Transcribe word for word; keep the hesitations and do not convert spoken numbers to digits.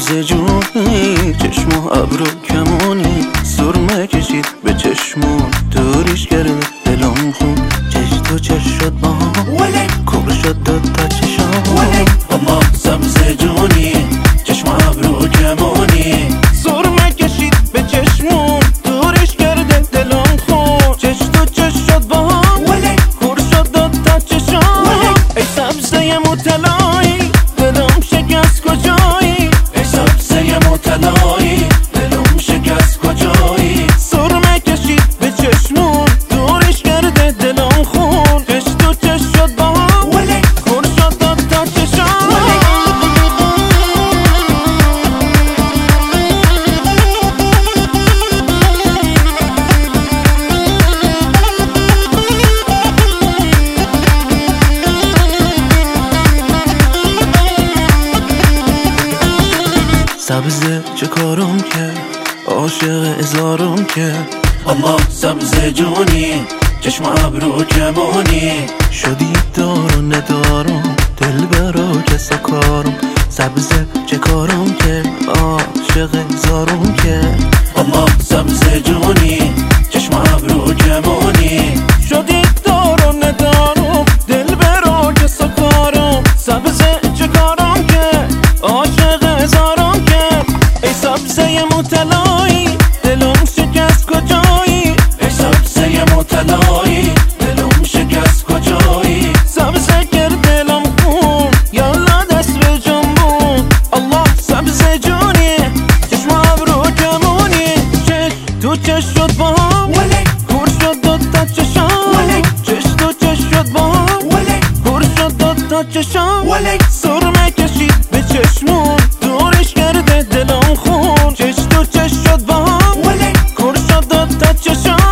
سبز جونی، چشم و ابرو کمونی، سرمه کشید به چشمون، دوریش کرده دلم خون، چش تو چش شد با کور شد دو تا چشام. اما سبز جونی، چشم و ابرو کمونی، سرمه کشید به چشمون، دوریش کرده دلم خون، چش تو چش شد با کور شد دو تا چشام. ای سبزه مطلعی دلم شکست کجایی، ای سبزه مطلعی دلم شکست کجایی، سرمه کشید به چشمون، دورش کرده دلم خون، چش تو چش شد با هم کور شد دو تا چشام. سبزه چه کارم که عاشق ازارم که، اما سبزه جونی، چشم ابرو کمونی، شدی دار و ندارم دل برا کسا کارم. سبزه چه کارم که عاشق ازارم که، اما سبزه جونی، چشم ابرو کمونی، شدی دار و ندارم دل برا کسا کارم. سبزه چه کارم که عاشق ازارم که، ای سبزه مطلعی دلم شکست کجایی، ای سبزه مطلعی دلم شکست کجایی، سبزه کرد دلم خون، یالا دست به جنبون. الله سبزه جونی، چشم ابرو کمونی، چش تو چش شد با هم کور شد دو تا چشام، چش تو چش شد با هم کور شد دو تا چشام. سرمه کشید به چشمون، دورش کرده دلم خون، چش تو چش شد با هم کور شد دو تا چشام.